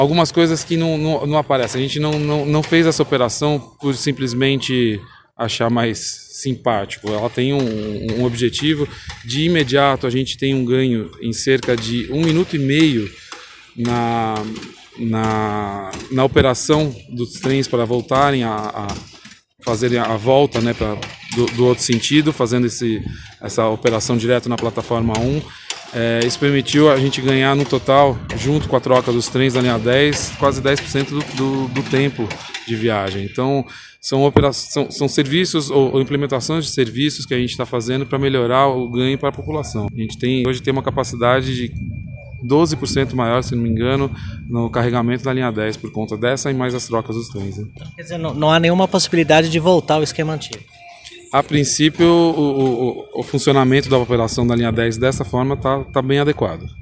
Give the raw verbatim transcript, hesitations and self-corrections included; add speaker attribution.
Speaker 1: Algumas coisas que não, não, não aparecem. A gente não, não, não fez essa operação por simplesmente achar mais simpático. Ela tem um, um objetivo. De imediato, a gente tem um ganho em cerca de um minuto e meio na, na, na operação dos trens para voltarem a, a fazerem a volta, né, pra, do, do outro sentido, fazendo esse, essa operação direto na plataforma um. É, isso permitiu a gente ganhar no total, junto com a troca dos trens da linha dez, quase dez por cento do, do, do tempo de viagem. Então, são, operações, são, são serviços ou, ou implementações de serviços que a gente está fazendo para melhorar o ganho para a população. A gente tem, hoje tem uma capacidade de doze por cento maior, se não me engano, no carregamento da linha dez, por conta dessa e mais as trocas dos trens. Né?
Speaker 2: Quer dizer, não, não há nenhuma possibilidade de voltar ao esquema antigo?
Speaker 1: A princípio, o, o, o funcionamento da operação da linha dez dessa forma está tá bem adequado.